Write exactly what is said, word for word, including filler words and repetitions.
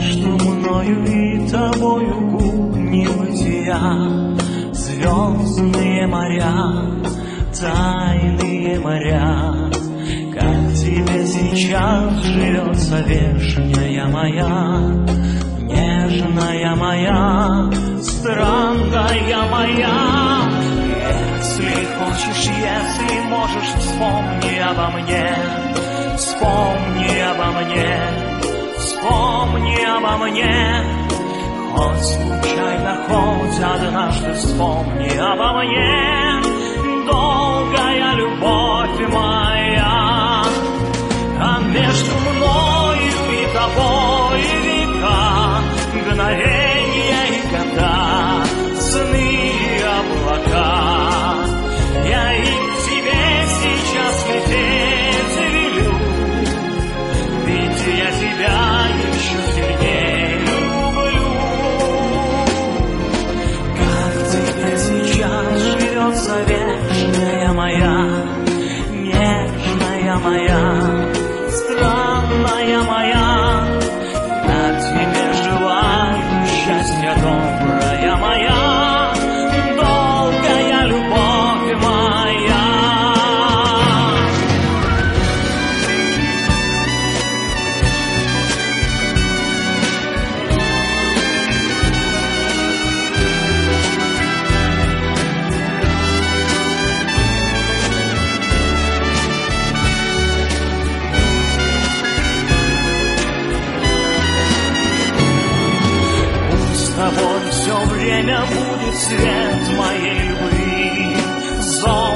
Между мною и тобою губ небытия, звездные моря, тайные моря. Как тебе сейчас живется, вешняя моя, нежная моя, странная моя? Если хочешь, если можешь, вспомни обо мне, вспомни обо мне, вспомни обо мне. Хоть случайно, хоть однажды вспомни обо мне, долгая любовь моя. А между мною и тобой века, мгновения и года, сны и облака. Я и к тебе сейчас лететь велю, ведь я тебя еще сильнее люблю. Как тебе сейчас живется, вечная моя, нежная моя, странная моя? Я тебе желаю счастья, добрая моя, долгая любовь моя. С тобой все время будет свет моей любви.